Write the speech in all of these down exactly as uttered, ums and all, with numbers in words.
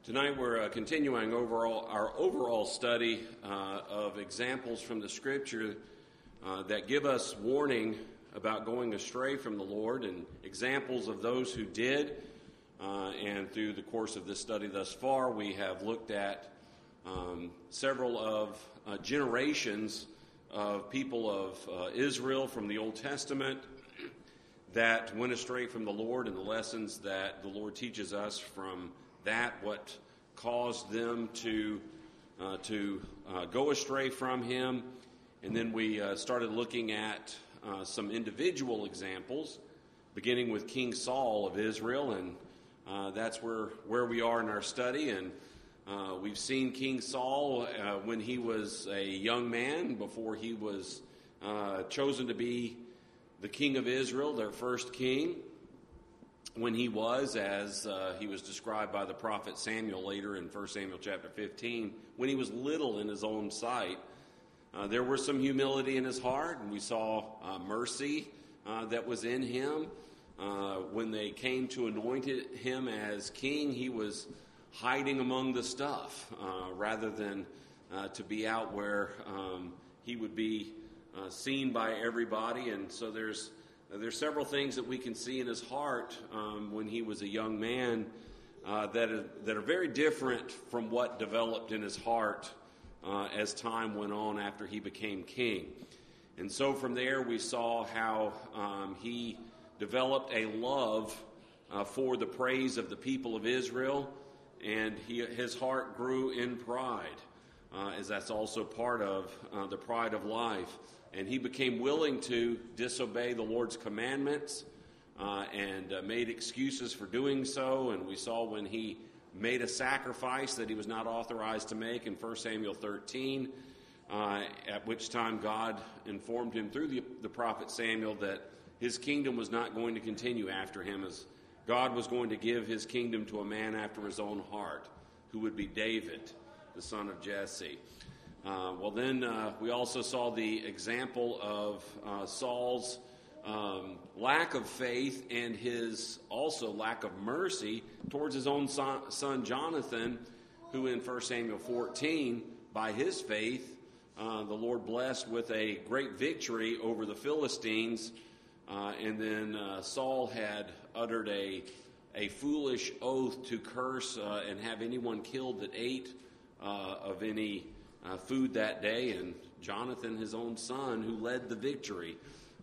Tonight we're uh, continuing overall our overall study uh, of examples from the Scripture uh, that give us warning about going astray from the Lord, and examples of those who did. Uh, and through the course of this study thus far, we have looked at um, several of uh, generations of people of uh, Israel from the Old Testament that went astray from the Lord, and the lessons that the Lord teaches us from that, what caused them to uh, to uh, go astray from Him. And then we uh, started looking at uh, some individual examples, beginning with King Saul of Israel, and uh, that's where, where we are in our study. And uh, we've seen King Saul uh, when he was a young man, before he was uh, chosen to be the king of Israel, their first king, when he was, as uh, he was described by the prophet Samuel later in First Samuel chapter fifteen, when he was little in his own sight. Uh, there was some humility in his heart, and we saw uh, mercy uh, that was in him. Uh, when they came to anoint him as king, he was hiding among the stuff uh, rather than uh, to be out where um, he would be uh, seen by everybody. And so there's There's several things that we can see in his heart um, when he was a young man uh, that, are, that are very different from what developed in his heart uh, as time went on after he became king. And so from there we saw how um, he developed a love uh, for the praise of the people of Israel, and he, his heart grew in pride, uh, as that's also part of uh, the pride of life. And he became willing to disobey the Lord's commandments uh, and uh, made excuses for doing so. And we saw when he made a sacrifice that he was not authorized to make in First Samuel thirteen, uh, at which time God informed him through the, the prophet Samuel that his kingdom was not going to continue after him, as God was going to give his kingdom to a man after his own heart, who would be David, the son of Jesse. Uh, well, then uh, we also saw the example of uh, Saul's um, lack of faith and his also lack of mercy towards his own son, son Jonathan, who in First Samuel fourteen, by his faith, uh, the Lord blessed with a great victory over the Philistines. Uh, and then uh, Saul had uttered a, a foolish oath to curse uh, and have anyone killed that ate uh, of any Uh, food that day, and Jonathan, his own son, who led the victory,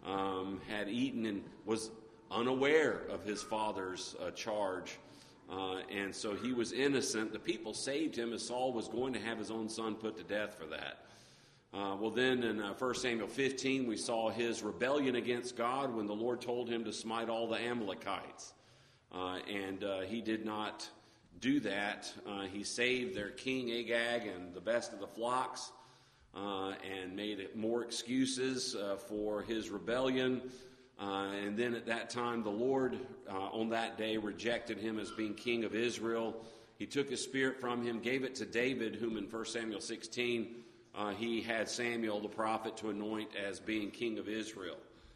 um, had eaten and was unaware of his father's uh, charge, uh, and so he was innocent. The people saved him, as Saul was going to have his own son put to death for that. Uh, well, then in uh, First Samuel fifteen, we saw his rebellion against God when the Lord told him to smite all the Amalekites, uh, and uh, he did not do that. Uh, he saved their king Agag and the best of the flocks, uh, and made it more excuses uh, for his rebellion. Uh, and then at that time, the Lord uh, on that day rejected him as being king of Israel. He took his spirit from him, gave it to David, whom in First Samuel sixteen, uh, he had Samuel the prophet to anoint as being king of Israel.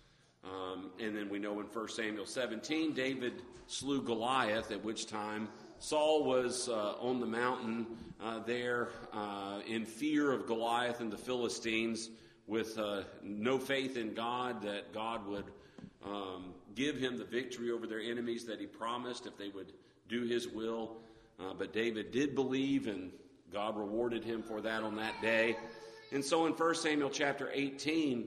Um, and then we know in First Samuel seventeen, David slew Goliath, at which time Saul was uh, on the mountain uh, there uh, in fear of Goliath and the Philistines, with uh, no faith in God that God would um, give him the victory over their enemies that he promised if they would do his will. Uh, but David did believe, and God rewarded him for that on that day. And so in First Samuel chapter eighteen,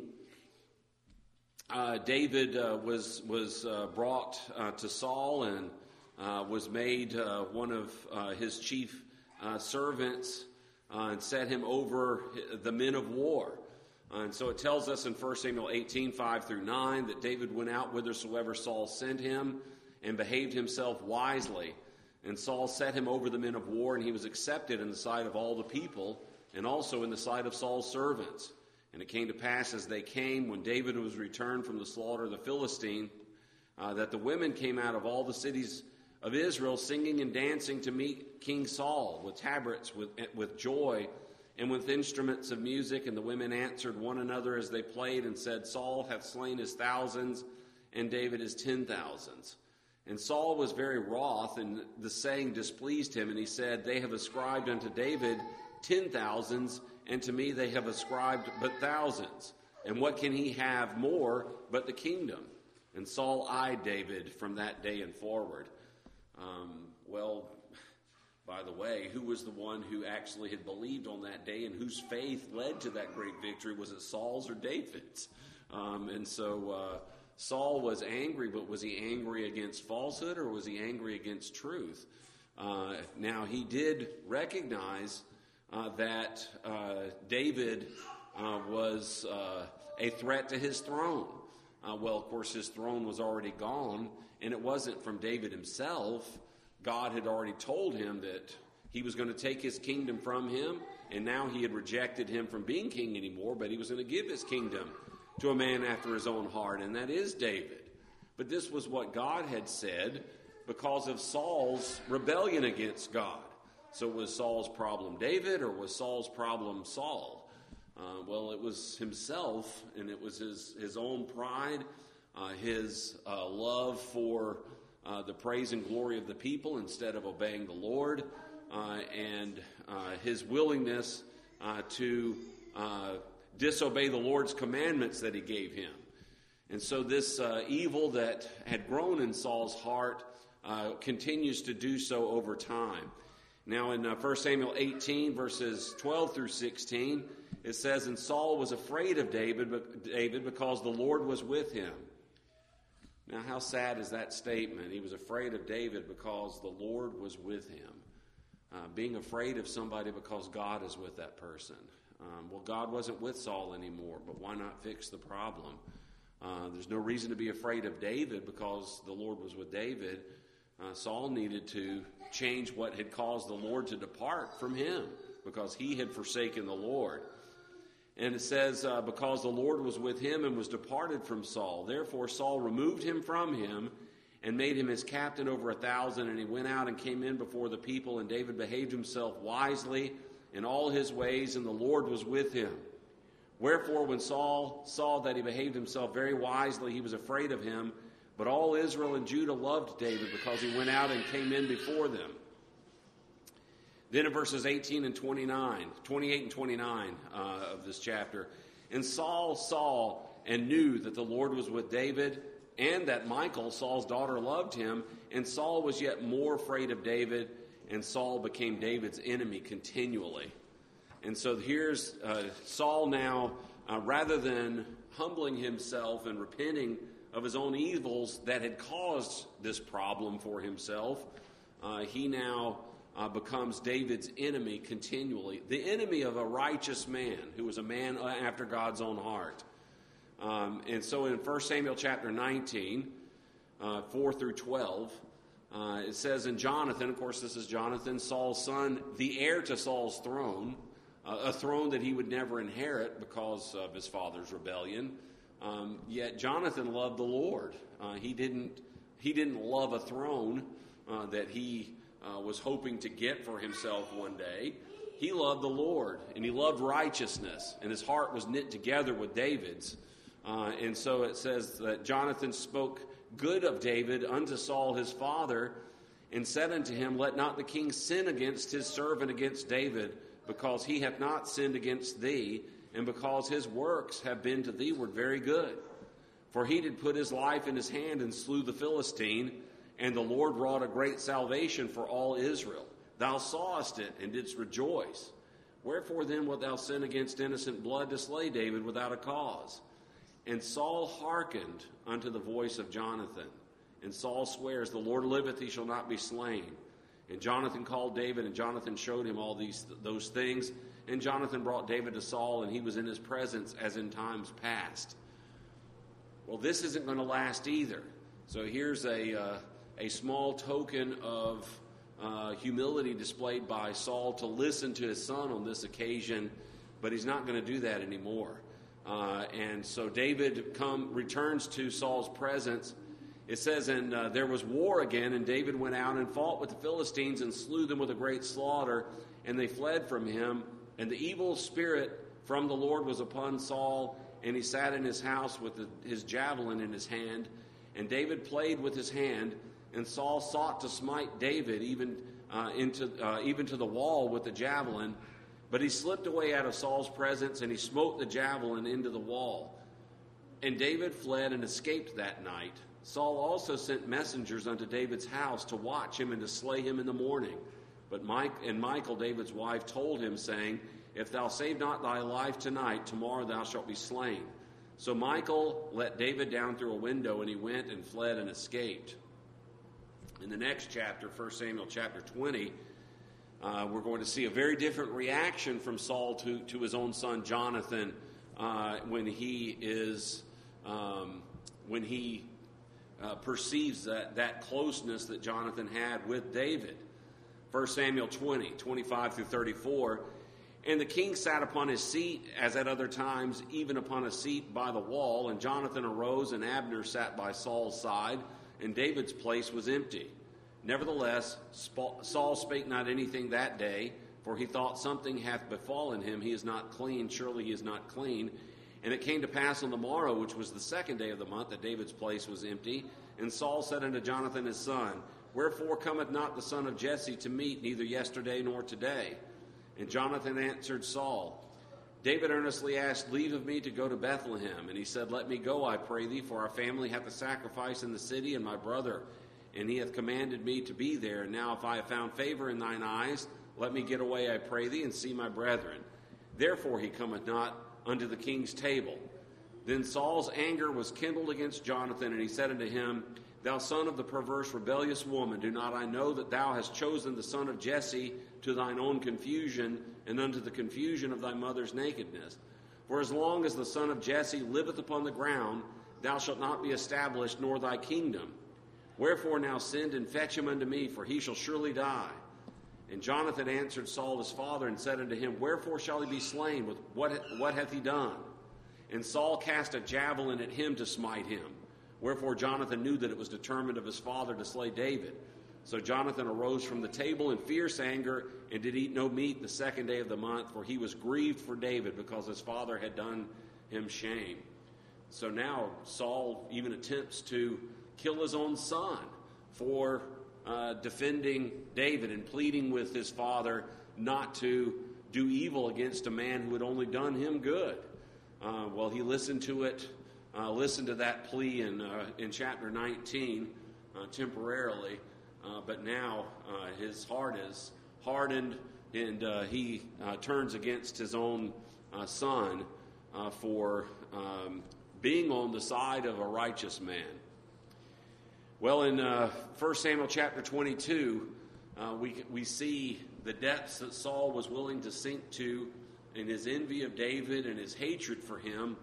uh, David uh, was, was uh, brought uh, to Saul and Uh, was made uh, one of uh, his chief uh, servants uh, and set him over the men of war. Uh, and so it tells us in First Samuel eighteen, five through nine, that David went out whithersoever Saul sent him and behaved himself wisely. And Saul set him over the men of war, and he was accepted in the sight of all the people and also in the sight of Saul's servants. And it came to pass as they came, when David was returned from the slaughter of the Philistine, uh, that the women came out of all the cities of Israel, singing and dancing to meet King Saul with tabrets, with, with joy, and with instruments of music. And the women answered one another as they played and said, Saul hath slain his thousands, and David his ten thousands. And Saul was very wroth, and the saying displeased him, and he said, They have ascribed unto David ten thousands, and to me they have ascribed but thousands. And what can he have more but the kingdom? And Saul eyed David from that day and forward. Um, well, by the way, who was the one who actually had believed on that day and whose faith led to that great victory? Was it Saul's or David's? Um, and so uh, Saul was angry, but was he angry against falsehood or was he angry against truth? Uh, now, he did recognize uh, that uh, David uh, was uh, a threat to his throne. Uh, well, of course, his throne was already gone, and it wasn't from David himself. God had already told him that he was going to take his kingdom from him, and now he had rejected him from being king anymore, but he was going to give his kingdom to a man after his own heart, and that is David. But this was what God had said because of Saul's rebellion against God. So was Saul's problem David, or was Saul's problem Saul? Uh, well, it was himself, and it was his, his own pride, uh, his uh, love for uh, the praise and glory of the people instead of obeying the Lord, uh, and uh, his willingness uh, to uh, disobey the Lord's commandments that he gave him. And so this uh, evil that had grown in Saul's heart uh, continues to do so over time. Now in uh, First Samuel eighteen, verses twelve through sixteen, it says, And Saul was afraid of David, David because the Lord was with him. Now how sad is that statement? He was afraid of David because the Lord was with him. Uh, being afraid of somebody because God is with that person. Um, well, God wasn't with Saul anymore, but why not fix the problem? Uh, there's no reason to be afraid of David because the Lord was with David. Uh, Saul needed to change what had caused the Lord to depart from him because he had forsaken the Lord. And it says, uh, because the Lord was with him and was departed from Saul. Therefore Saul removed him from him and made him his captain over a thousand. And he went out and came in before the people. And David behaved himself wisely in all his ways, and the Lord was with him. Wherefore when Saul saw that he behaved himself very wisely, he was afraid of him. But all Israel and Judah loved David because he went out and came in before them. Then in verses eighteen and twenty-nine, twenty-eight and twenty-nine uh, of this chapter, And Saul saw and knew that the Lord was with David, and that Michal, Saul's daughter, loved him. And Saul was yet more afraid of David, and Saul became David's enemy continually. And so here's uh, Saul now, uh, rather than humbling himself and repenting of his own evils that had caused this problem for himself, uh, he now uh, becomes David's enemy continually. The enemy of a righteous man who was a man after God's own heart. Um, and so in First Samuel chapter nineteen, uh, four through twelve, uh, it says, And Jonathan, of course this is Jonathan, Saul's son, the heir to Saul's throne, uh, a throne that he would never inherit because of his father's rebellion. Um, yet Jonathan loved the Lord. Uh, he didn't. He didn't love a throne uh, that he uh, was hoping to get for himself one day. He loved the Lord, and he loved righteousness, and his heart was knit together with David's. Uh, and so it says that Jonathan spoke good of David unto Saul his father, and said unto him, Let not the king sin against his servant against David, because he hath not sinned against thee, and because his works have been to thee-ward very good. For he did put his life in his hand and slew the Philistine, and the Lord wrought a great salvation for all Israel. Thou sawest it, and didst rejoice. Wherefore then wilt thou sin against innocent blood to slay David without a cause? And Saul hearkened unto the voice of Jonathan. And Saul swears, The Lord liveth, he shall not be slain. And Jonathan called David, and Jonathan showed him all these those things. And Jonathan brought David to Saul, and he was in his presence as in times past. Well, this isn't going to last either. So here's a uh, a small token of uh, humility displayed by Saul to listen to his son on this occasion, but he's not going to do that anymore. Uh, and so David come returns to Saul's presence. It says, and uh, there was war again, and David went out and fought with the Philistines and slew them with a great slaughter, and they fled from him. And the evil spirit from the Lord was upon Saul, and he sat in his house with the, his javelin in his hand. And David played with his hand, And Saul sought to smite David even uh, into uh, even to the wall with the javelin, but he slipped away out of Saul's presence, and he smote the javelin into the wall. And David fled and escaped that night. Saul also sent messengers unto David's house to watch him and to slay him in the morning. But Mike and Michal, David's wife, told him, saying, If thou save not thy life tonight, tomorrow thou shalt be slain. So Michal let David down through a window, and he went and fled and escaped. In the next chapter, First Samuel chapter twenty, uh, we're going to see a very different reaction from Saul to, to his own son Jonathan uh, when he is um, when he uh, perceives that, that closeness that Jonathan had with David. First Samuel twenty, twenty-five through thirty-four. And the king sat upon his seat, as at other times, even upon a seat by the wall. And Jonathan arose, and Abner sat by Saul's side, and David's place was empty. Nevertheless, Saul spake not anything that day, for he thought, Something hath befallen him. He is not clean. Surely he is not clean. And it came to pass on the morrow, which was the second day of the month, that David's place was empty. And Saul said unto Jonathan his son, Wherefore cometh not the son of Jesse to meet, neither yesterday nor today? And Jonathan answered Saul, David earnestly asked leave of me to go to Bethlehem. And he said, Let me go, I pray thee, for our family hath a sacrifice in the city, and my brother, and he hath commanded me to be there. And now if I have found favor in thine eyes, let me get away, I pray thee, and see my brethren. Therefore he cometh not unto the king's table. Then Saul's anger was kindled against Jonathan, and he said unto him, Thou son of the perverse rebellious woman, do not I know that thou hast chosen the son of Jesse to thine own confusion, and unto the confusion of thy mother's nakedness? For as long as the son of Jesse liveth upon the ground, thou shalt not be established, nor thy kingdom. Wherefore now send and fetch him unto me, for he shall surely die. And Jonathan answered Saul his father, and said unto him, Wherefore shall he be slain? With what, what hath he done? And Saul cast a javelin at him to smite him. Wherefore Jonathan knew that it was determined of his father to slay David. So Jonathan arose from the table in fierce anger, and did eat no meat the second day of the month, for he was grieved for David, because his father had done him shame. So now Saul even attempts to kill his own son for uh, defending David and pleading with his father not to do evil against a man who had only done him good. Uh, well, he listened to it. Uh, listen to that plea in uh, in chapter nineteen uh, temporarily, uh, but now uh, his heart is hardened, and uh, he uh, turns against his own uh, son uh, for um, being on the side of a righteous man. Well, in uh, First Samuel chapter twenty-two, uh, we we see the depths that Saul was willing to sink to in his envy of David and his hatred for him.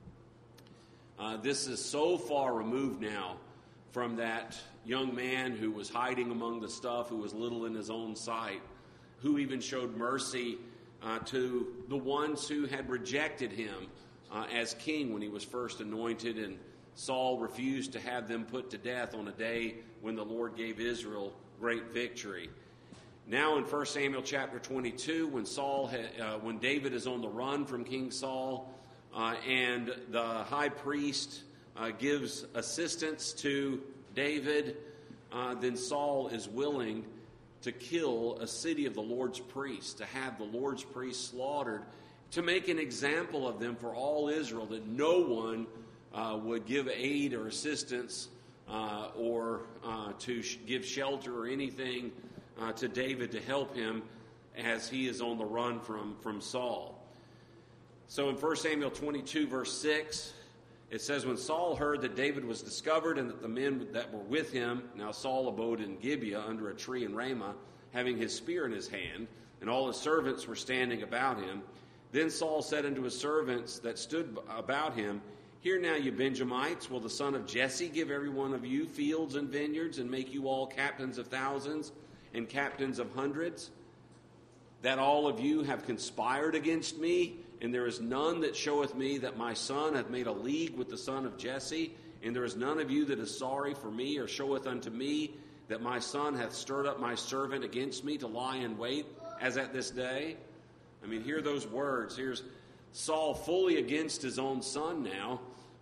Uh, this is so far removed now from that young man who was hiding among the stuff, who was little in his own sight, who even showed mercy uh, to the ones who had rejected him uh, as king when he was first anointed, and Saul refused to have them put to death on a day when the Lord gave Israel great victory. Now in First Samuel chapter twenty-two, when Saul, ha- uh, when David is on the run from King Saul, Uh, and the high priest uh, gives assistance to David, uh, then Saul is willing to kill a city of the Lord's priests, to have the Lord's priests slaughtered, to make an example of them for all Israel, that no one uh, would give aid or assistance uh, or uh, to sh- give shelter or anything uh, to David to help him as he is on the run from, from Saul. So in First Samuel twenty-two, verse six, it says, When Saul heard that David was discovered and that the men that were with him, now Saul abode in Gibeah under a tree in Ramah, having his spear in his hand, and all his servants were standing about him. Then Saul said unto his servants that stood about him, Hear now, you Benjamites, will the son of Jesse give every one of you fields and vineyards, and make you all captains of thousands and captains of hundreds? That all of you have conspired against me? And there is none that showeth me that my son hath made a league with the son of Jesse, and there is none of you that is sorry for me, or showeth unto me that my son hath stirred up my servant against me to lie in wait, as at this day. I mean, hear those words. Here's Saul fully against his own son now,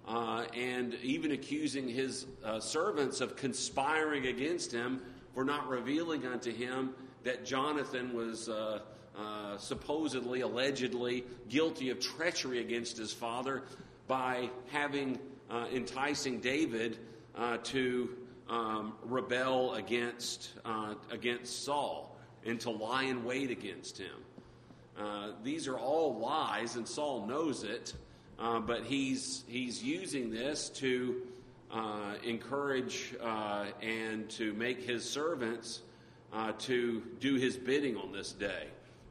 uh, and even accusing his uh, servants of conspiring against him for not revealing unto him that Jonathan was uh, uh, supposedly, allegedly guilty of treachery against his father by having uh, enticing David uh, to um, rebel against uh, against Saul and to lie in wait against him. Uh, these are all lies, and Saul knows it, uh, but he's he's using this to uh, encourage uh, and to make his servants uh, to do his bidding on this day.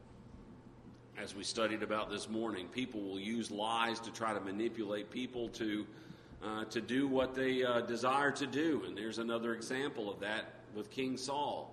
As we studied about this morning, people will use lies to try to manipulate people to uh, to do what they uh, desire to do, and there's another example of that with King Saul.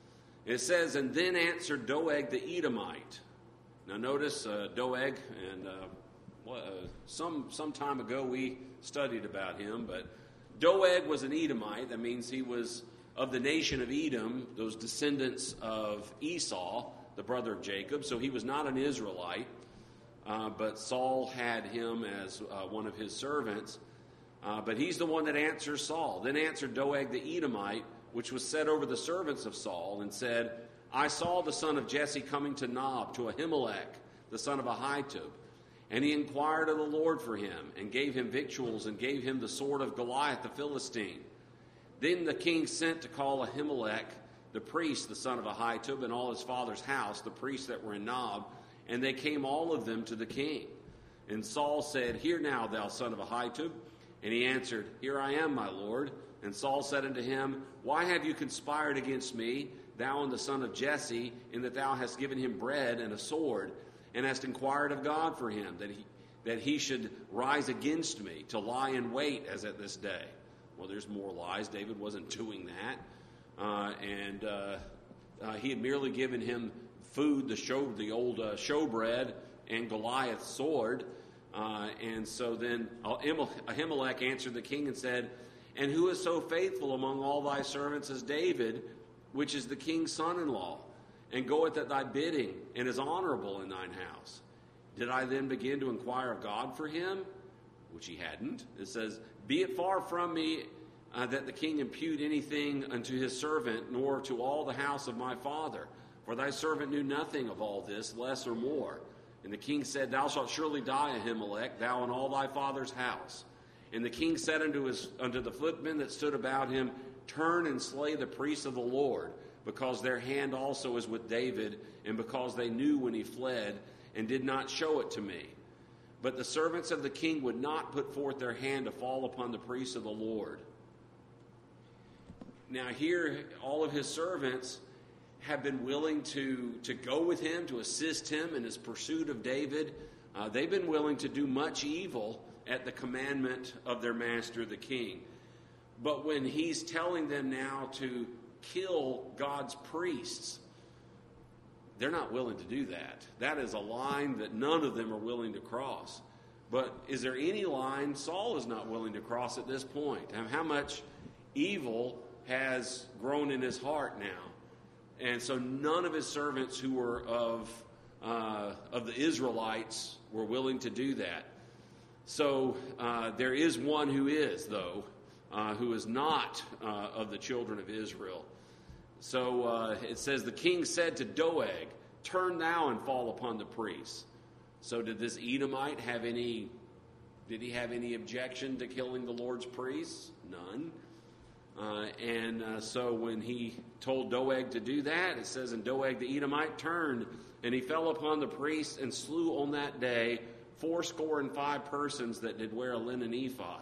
It says, "And then answered Doeg the Edomite." Now notice uh, Doeg, and uh, uh, some some time ago we studied about him, but Doeg was an Edomite. That means he was of the nation of Edom, those descendants of Esau, the brother of Jacob. So he was not an Israelite, uh, but Saul had him as uh, one of his servants. Uh, but he's the one that answers Saul. Then answered Doeg the Edomite, which was set over the servants of Saul, and said, "I saw the son of Jesse coming to Nob, to Ahimelech, the son of Ahitub. And he inquired of the Lord for him, and gave him victuals, and gave him the sword of Goliath the Philistine. Then the king sent to call Ahimelech, the priest, the son of Ahitub, and all his father's house, the priests that were in Nob, and they came all of them to the king. And Saul said, Hear now, thou son of Ahitub. And he answered, Here I am, my lord. And Saul said unto him, Why have you conspired against me, thou and the son of Jesse, in that thou hast given him bread and a sword, and hast inquired of God for him, that he that he should rise against me, to lie in wait as at this day? Well, there's more lies. David wasn't doing that. Uh, and uh, uh, he had merely given him food, the show, the old uh, showbread, and Goliath's sword. Uh, and so then Ahimelech answered the king and said, And who is so faithful among all thy servants as David, which is the king's son-in-law, and goeth at thy bidding, and is honorable in thine house? Did I then begin to inquire of God for him? Which he hadn't. It says, Be it far from me uh, that the king impute anything unto his servant, nor to all the house of my father. For thy servant knew nothing of all this, less or more. And the king said, Thou shalt surely die, Ahimelech, thou and all thy father's house. And the king said unto his unto the footmen that stood about him, Turn and slay the priests of the Lord, because their hand also is with David, and because they knew when he fled, and did not show it to me. But the servants of the king would not put forth their hand to fall upon the priests of the Lord. Now here, all of his servants have been willing to, to go with him, to assist him in his pursuit of David. Uh, they've been willing to do much evil at the commandment of their master, the king. But when he's telling them now to kill God's priests, they're not willing to do that. That is a line that none of them are willing to cross. But is there any line Saul is not willing to cross at this point? And how much evil has grown in his heart now? And so none of his servants who were of uh, of the Israelites were willing to do that. So uh, there is one who is, though, uh, who is not uh, of the children of Israel. So uh, it says, the king said to Doeg, Turn thou and fall upon the priests. So did this Edomite have any, did he have any objection to killing the Lord's priests? None. Uh, and uh, so when he told Doeg to do that, it says, And Doeg the Edomite turned, and he fell upon the priests, and slew on that day fourscore and five persons that did wear a linen ephod.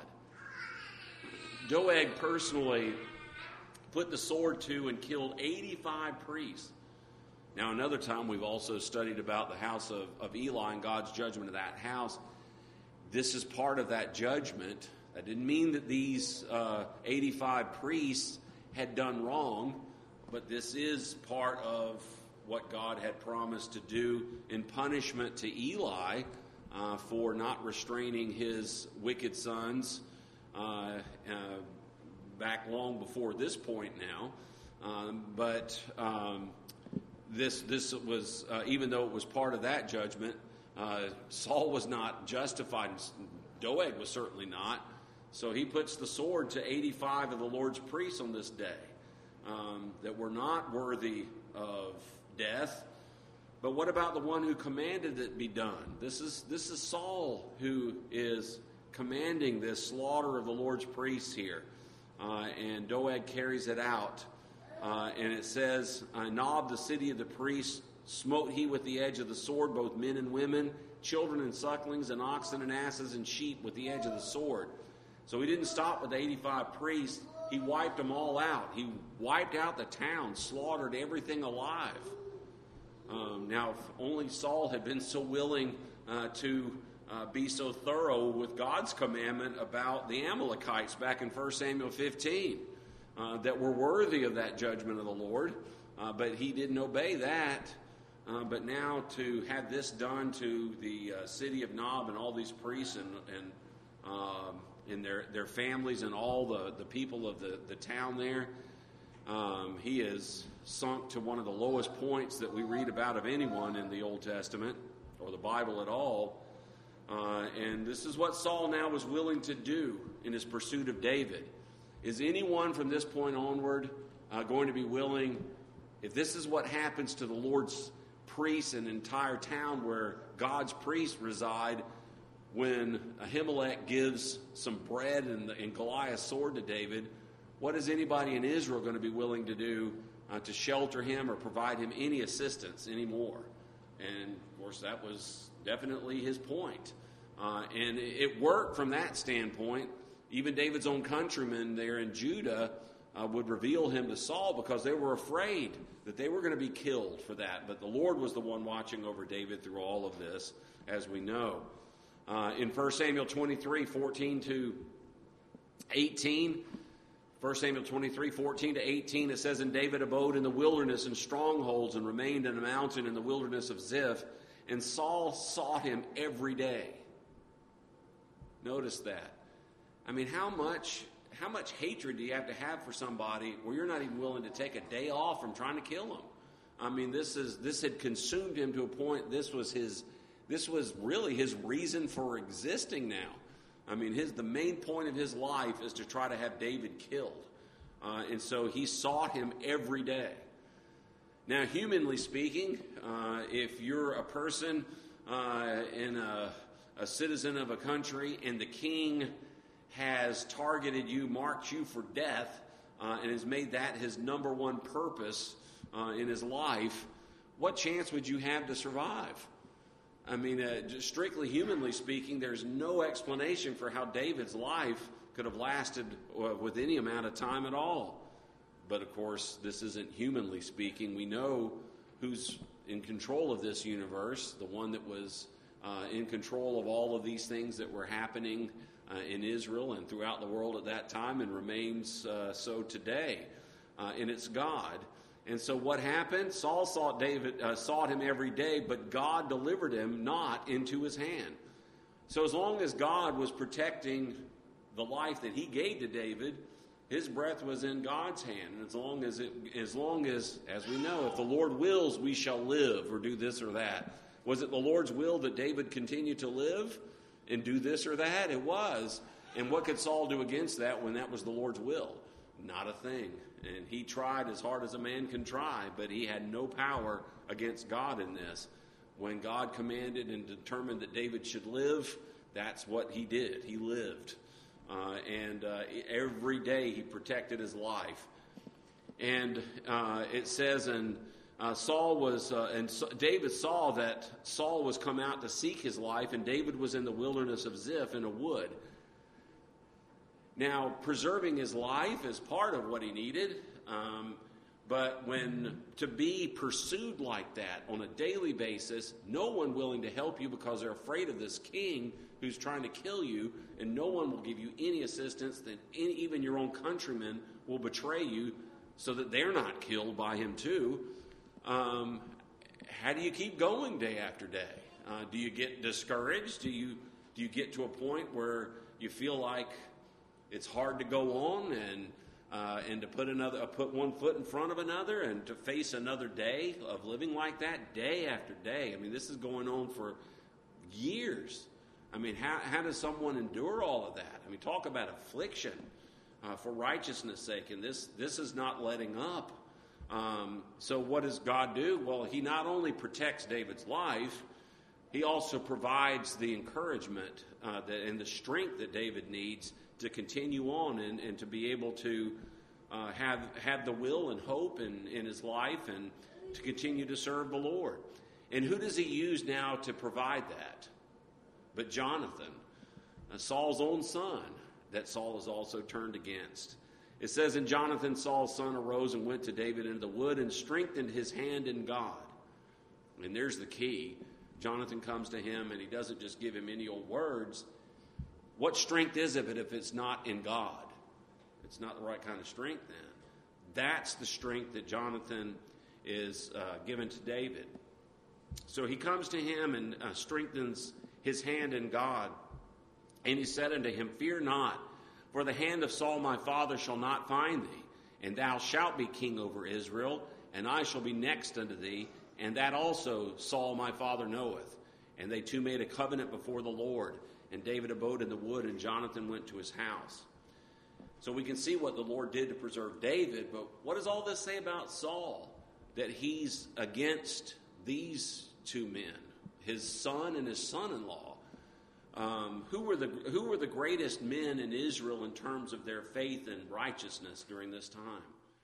Doeg personally put the sword to and killed eighty-five priests. Now, another time we've also studied about the house of, of Eli and God's judgment of that house. This is part of that judgment. That didn't mean that these uh, eighty-five priests had done wrong, but this is part of what God had promised to do in punishment to Eli uh, for not restraining his wicked sons uh, uh, back long before this point now. Um, but um, this this was, uh, even though it was part of that judgment, uh, Saul was not justified. Doeg was certainly not. So he puts the sword to eighty-five of the Lord's priests on this day um, that were not worthy of death. But what about the one who commanded it be done? This is this is Saul who is commanding this slaughter of the Lord's priests here. Uh, and Doeg carries it out. Uh, and it says, uh, Nob, the city of the priests, smote he with the edge of the sword, both men and women, children and sucklings, and oxen and asses and sheep with the edge of the sword. So he didn't stop with the eighty-five priests. He wiped them all out. He wiped out the town, slaughtered everything alive. Um, now, if only Saul had been so willing uh, to uh, be so thorough with God's commandment about the Amalekites back in First Samuel fifteen, uh, that were worthy of that judgment of the Lord. Uh, but he didn't obey that. Uh, but now to have this done to the uh, city of Nob and all these priests and, and um, and their, their families and all the, the people of the, the town there, um, he is sunk to one of the lowest points that we read about of anyone in the Old Testament or the Bible at all. Uh, and this is what Saul now was willing to do in his pursuit of David. Is anyone from this point onward uh, going to be willing, if this is what happens to the Lord's priests and entire town where God's priests reside, when Ahimelech gives some bread and, and Goliath's sword to David, what is anybody in Israel going to be willing to do uh, to shelter him or provide him any assistance anymore? And, of course, that was definitely his point. Uh, and it worked from that standpoint. Even David's own countrymen there in Judah uh, would reveal him to Saul because they were afraid that they were going to be killed for that. But the Lord was the one watching over David through all of this, as we know. Uh, in First Samuel twenty-three, fourteen to eighteen, First Samuel twenty-three, fourteen to eighteen, it says, And David abode in the wilderness in strongholds and remained in a mountain in the wilderness of Ziph, and Saul sought him every day. Notice that. I mean, how much how much hatred do you have to have for somebody where you're not even willing to take a day off from trying to kill him? I mean, this is this had consumed him to a point. This was his this was really his reason for existing now. I mean, his the main point of his life is to try to have David killed. Uh, and so he sought him every day. Now, humanly speaking, uh, if you're a person uh, in a, a citizen of a country and the king has targeted you, marked you for death, uh, and has made that his number one purpose uh, in his life, what chance would you have to survive? I mean, uh, just strictly humanly speaking, there's no explanation for how David's life could have lasted uh, with any amount of time at all. But, of course, this isn't humanly speaking. We know who's in control of this universe, the one that was uh, in control of all of these things that were happening uh, in Israel and throughout the world at that time and remains uh, so today. Uh, and it's God. And so what happened? Saul sought David, uh, sought him every day, but God delivered him not into his hand. So as long as God was protecting the life that he gave to David, his breath was in God's hand. And as long as, it, as long as, as we know, if the Lord wills, we shall live or do this or that. Was it the Lord's will that David continue to live and do this or that? It was. And what could Saul do against that when that was the Lord's will? Not a thing. And he tried as hard as a man can try, but he had no power against God in this. When God commanded and determined that David should live, that's what he did. He lived. Uh, and uh, every day he protected his life. And uh, it says, and uh, Saul was, uh, and so David saw that Saul was come out to seek his life, and David was in the wilderness of Ziph in a wood. Now, preserving his life is part of what he needed, um, but when to be pursued like that on a daily basis, no one willing to help you because they're afraid of this king who's trying to kill you, and no one will give you any assistance, that any, even your own countrymen will betray you so that they're not killed by him too. Um, how do you keep going day after day? Uh, do you get discouraged? Do you do you get to a point where you feel like it's hard to go on and uh, and to put another uh, put one foot in front of another and to face another day of living like that day after day? I mean, this is going on for years. I mean, how, how does someone endure all of that? I mean, talk about affliction uh, for righteousness' sake, and this, this is not letting up. Um, so what does God do? Well, he not only protects David's life, he also provides the encouragement uh, that, and the strength that David needs to continue on and, and to be able to uh, have have the will and hope in, in his life and to continue to serve the Lord. And who does he use now to provide that? But Jonathan, uh, Saul's own son, that Saul is also turned against. It says, and Jonathan, Saul's son, arose and went to David into the wood and strengthened his hand in God. And there's the key. Jonathan comes to him and he doesn't just give him any old words. What strength is it if it's not in God? It's not the right kind of strength then. That's the strength that Jonathan is uh, given to David. So he comes to him and uh, strengthens his hand in God. And he said unto him, fear not, for the hand of Saul my father shall not find thee, and thou shalt be king over Israel, and I shall be next unto thee, and that also Saul my father knoweth. And they two made a covenant before the Lord, and David abode in the wood, and Jonathan went to his house. So we can see what the Lord did to preserve David, but what does all this say about Saul? That he's against these two men, his son and his son-in-law. Um, who were the who were the greatest men in Israel in terms of their faith and righteousness during this time?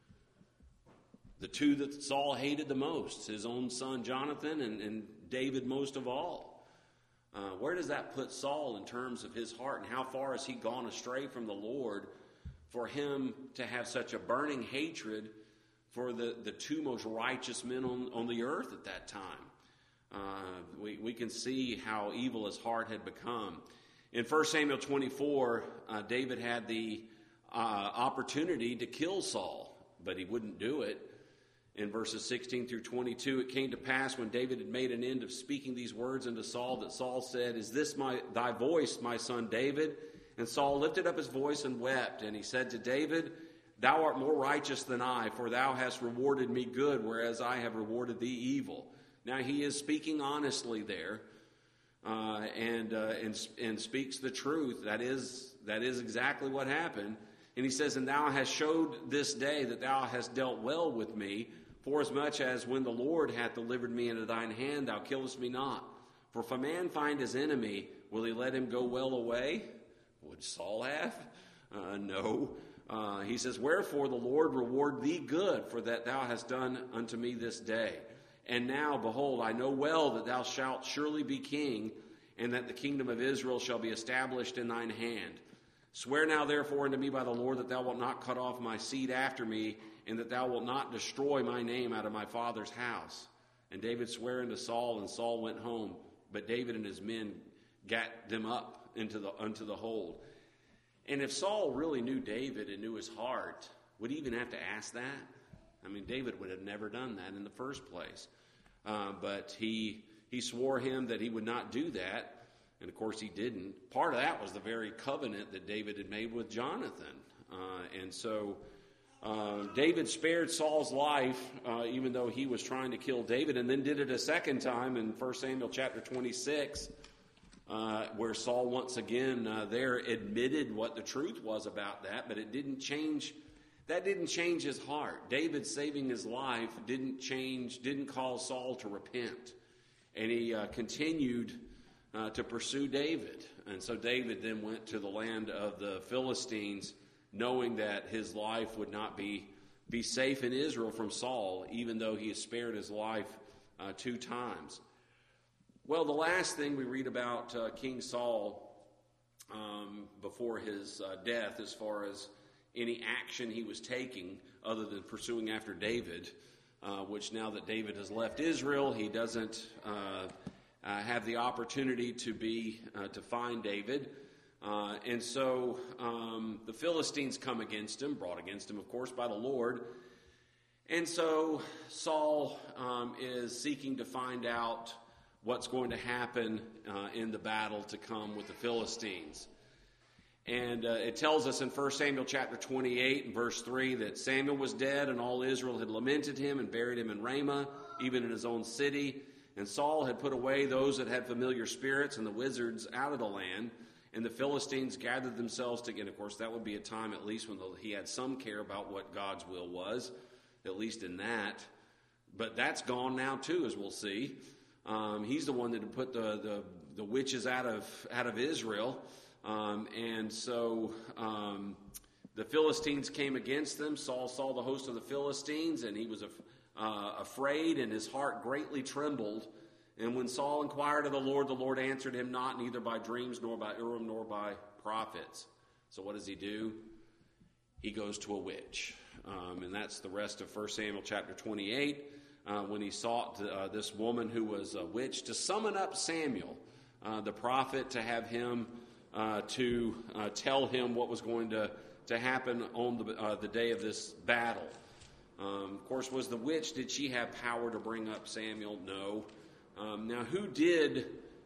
The two that Saul hated the most, his own son Jonathan and, and David most of all. Uh, where does that put Saul in terms of his heart, and how far has he gone astray from the Lord for him to have such a burning hatred for the, the two most righteous men on, on the earth at that time? Uh, we, we can see how evil his heart had become. In First Samuel twenty-four, uh, David had the uh, opportunity to kill Saul, but he wouldn't do it. In verses sixteen through twenty-two, it came to pass when David had made an end of speaking these words unto Saul that Saul said, is this my thy voice, my son David? And Saul lifted up his voice and wept, and he said to David, thou art more righteous than I, for thou hast rewarded me good, whereas I have rewarded thee evil. Now he is speaking honestly there, uh, and, uh, and and speaks the truth. That is that is exactly what happened. And he says, and thou hast showed this day that thou hast dealt well with me, forasmuch as when the Lord hath delivered me into thine hand, thou killest me not. For if a man find his enemy, will he let him go well away? Would Saul have? Uh, no. Uh, he says, wherefore the Lord reward thee good, for that thou hast done unto me this day. And now, behold, I know well that thou shalt surely be king, and that the kingdom of Israel shall be established in thine hand. Swear now therefore unto me by the Lord that thou wilt not cut off my seed after me, and that thou wilt not destroy my name out of my father's house. And David sware unto Saul, and Saul went home. But David and his men gat them up into the unto the hold. And if Saul really knew David and knew his heart, would he even have to ask that? I mean, David would have never done that in the first place. Uh, but he he swore him that he would not do that. And, of course, he didn't. Part of that was the very covenant that David had made with Jonathan. Uh, and so uh, David spared Saul's life, uh, even though he was trying to kill David, and then did it a second time in First Samuel chapter twenty-six, uh, where Saul once again uh, there admitted what the truth was about that, but it didn't change. That didn't change his heart. David saving his life didn't change, didn't cause Saul to repent. And he uh, continued uh, to pursue David. And so David then went to the land of the Philistines, knowing that his life would not be, be safe in Israel from Saul, even though he has spared his life uh, two times. Well, the last thing we read about uh, King Saul um, before his uh, death, as far as any action he was taking other than pursuing after David, uh, which now that David has left Israel, he doesn't uh, uh, have the opportunity to be uh, to find David. Uh, and so um, the Philistines come against him, brought against him, of course, by the Lord. And so Saul um, is seeking to find out what's going to happen uh, in the battle to come with the Philistines. And uh, it tells us in First Samuel chapter twenty-eight and verse three that Samuel was dead and all Israel had lamented him and buried him in Ramah, even in his own city. And Saul had put away those that had familiar spirits and the wizards out of the land, and the Philistines gathered themselves together. Of course, that would be a time at least when he had some care about what God's will was, at least in that. But that's gone now too, as we'll see. Um, he's the one that had put the, the, the witches out of out of Israel. Um, and so um, the Philistines came against them. Saul saw the host of the Philistines, and he was af- uh, afraid, and his heart greatly trembled. And when Saul inquired of the Lord, the Lord answered him not, neither by dreams, nor by Urim, nor by prophets. So what does he do? He goes to a witch. Um, and that's the rest of First Samuel chapter twenty-eight, uh, when he sought uh, this woman who was a witch to summon up Samuel, uh, the prophet, to have him, uh, to uh, tell him what was going to, to happen on the, uh, the day of this battle. Um, of course, was the witch, did she have power to bring up Samuel? No. Um, now, who did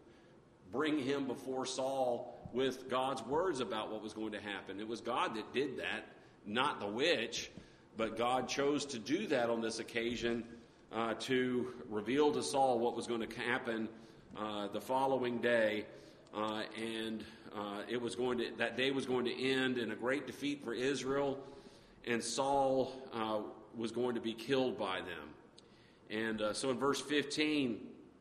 bring him before Saul with God's words about what was going to happen? It was God that did that, not the witch, but God chose to do that on this occasion uh, to reveal to Saul what was going to happen uh, the following day, uh, and uh, it was going to that day was going to end in a great defeat for Israel, and Saul uh, was going to be killed by them. And uh, so in verse fifteen,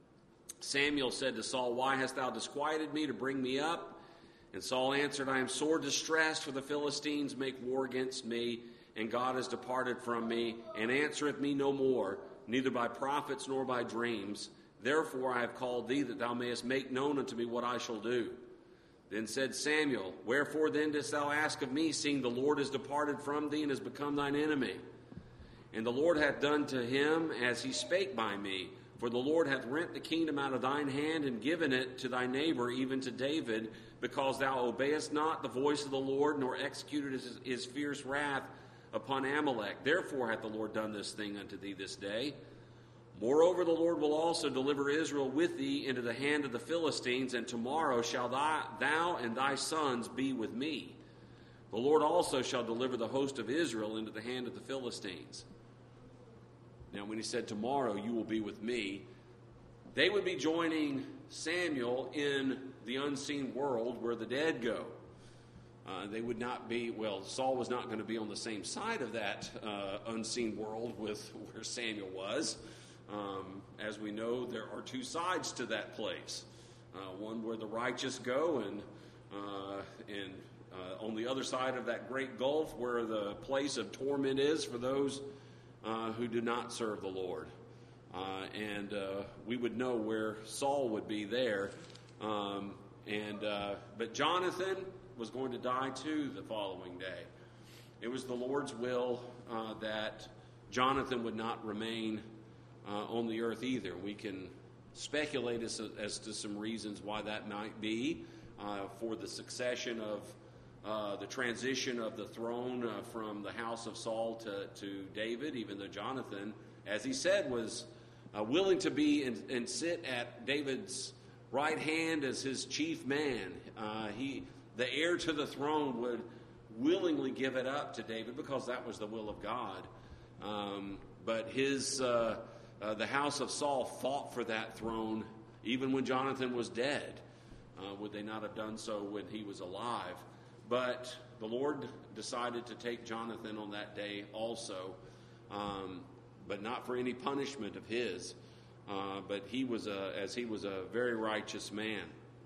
Samuel said to Saul, "Why hast thou disquieted me to bring me up?" And Saul answered, "I am sore distressed, for the Philistines make war against me, and God has departed from me, and answereth me no more, neither by prophets nor by dreams. Therefore I have called thee, that thou mayest make known unto me what I shall do." Then said Samuel, "Wherefore then dost thou ask of me, seeing the Lord is departed from thee, and has become thine enemy? And the Lord hath done to him as he spake by me. For the Lord hath rent the kingdom out of thine hand, and given it to thy neighbor, even to David, because thou obeyest not the voice of the Lord, nor executed his, his fierce wrath upon Amalek. Therefore hath the Lord done this thing unto thee this day. Moreover, the Lord will also deliver Israel with thee into the hand of the Philistines, and tomorrow shall thou, thou and thy sons be with me. The Lord also shall deliver the host of Israel into the hand of the Philistines." Now, when he said, "Tomorrow you will be with me," they would be joining Samuel in the unseen world where the dead go. Uh, they would not be, well, Saul was not going to be on the same side of that uh, unseen world with where Samuel was. Um, as we know, there are two sides to that place. Uh, one where the righteous go, and uh, and uh, on the other side of that great gulf where the place of torment is for those uh, who do not serve the Lord. Uh, and uh, we would know where Saul would be there. Um, and uh, but Jonathan was going to die too the following day. It was the Lord's will uh, that Jonathan would not remain uh, on the earth either. We can speculate as, as to some reasons why that might be uh, for the succession of uh, the transition of the throne uh, from the house of Saul to, to David, even though Jonathan, as he said, was uh, willing to be and, and sit at David's right hand as his chief man. Uh, he, the heir to the throne, would willingly give it up to David because that was the will of God. Um, but his uh, uh, the house of Saul fought for that throne even when Jonathan was dead. Uh, would they not have done so when he was alive? But the Lord decided to take Jonathan on that day also, um, but not for any punishment of his. Uh, but he was a, as he was a very righteous man.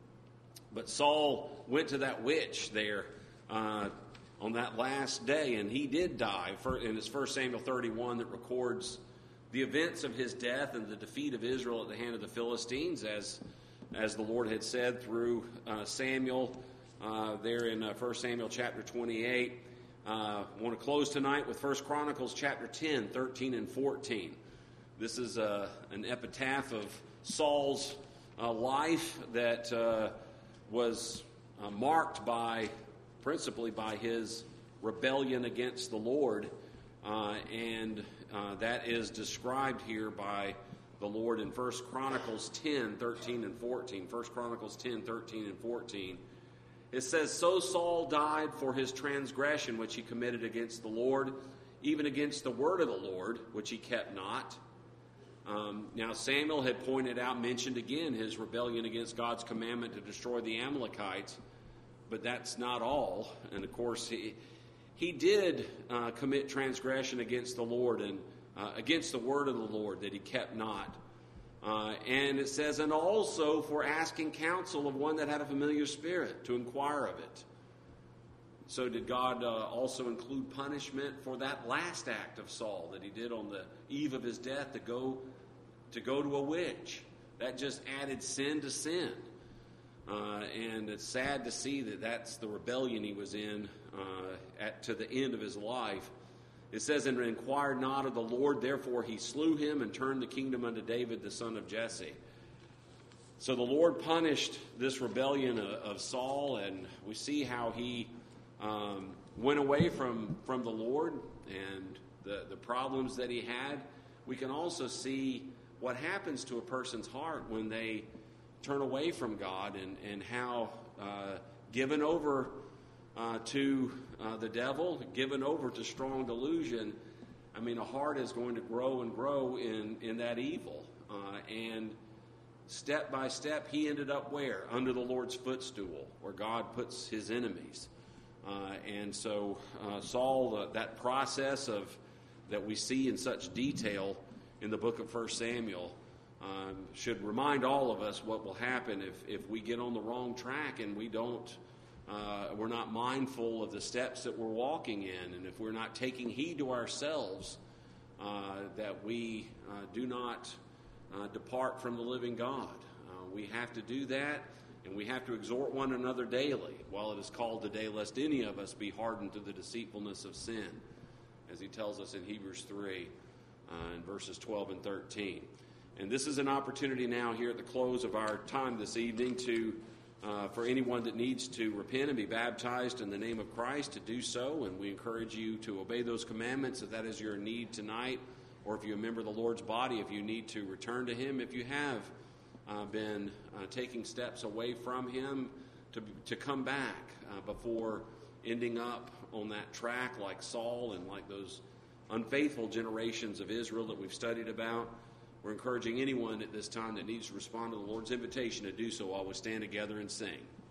But Saul went to that witch there uh, on that last day, and he did die. In his First Samuel thirty-one, that records the events of his death and the defeat of Israel at the hand of the Philistines, as as the Lord had said through uh, Samuel uh, there in uh, First Samuel chapter twenty-eight. Uh, I want to close tonight with First Chronicles chapter ten, thirteen, and fourteen. This is uh, an epitaph of Saul's uh, life that uh, was uh, marked by, principally by his rebellion against the Lord, uh, and uh, that is described here by the Lord in First Chronicles ten, thirteen, and fourteen. First Chronicles ten, thirteen, and fourteen. It says, "So Saul died for his transgression which he committed against the Lord, even against the word of the Lord, which he kept not. Um, now, Samuel had pointed out, mentioned again, his rebellion against God's commandment to destroy the Amalekites, but that's not all. And, of course, he, he did uh, commit transgression against the Lord and uh, against the word of the Lord that he kept not. Uh, and it says, and also for asking counsel of one that had a familiar spirit to inquire of it. So did God uh, also include punishment for that last act of Saul that he did on the eve of his death to go to go to a witch? That just added sin to sin. Uh, and it's sad to see that that's the rebellion he was in uh, at to the end of his life. It says, and inquired not of the Lord, therefore he slew him and turned the kingdom unto David the son of Jesse. So the Lord punished this rebellion of, of Saul, and we see how he Um, went away from, from the Lord and the, the problems that he had. We can also see what happens to a person's heart when they turn away from God, and, and how uh, given over uh, to uh, the devil, given over to strong delusion, I mean, a heart is going to grow and grow in, in that evil. Uh, and step by step, he ended up where? Under the Lord's footstool, where God puts his enemies. Uh, and so uh, Saul, uh, that process of that we see in such detail in the book of First Samuel, um, should remind all of us what will happen if, if we get on the wrong track and we don't, uh, we're not mindful of the steps that we're walking in, and if we're not taking heed to ourselves, uh, that we uh, do not uh, depart from the living God. Uh, we have to do that. And we have to exhort one another daily, while it is called today, lest any of us be hardened to the deceitfulness of sin, as he tells us in Hebrews three, uh, in verses twelve and thirteen. And this is an opportunity now here at the close of our time this evening to, uh, for anyone that needs to repent and be baptized in the name of Christ, to do so. And we encourage you to obey those commandments if that is your need tonight, or if you're a member of the Lord's body, if you need to return to him, if you have Uh, been uh, taking steps away from him, to to come back uh, before ending up on that track like Saul and like those unfaithful generations of Israel that we've studied about. We're encouraging anyone at this time that needs to respond to the Lord's invitation to do so while we stand together and sing.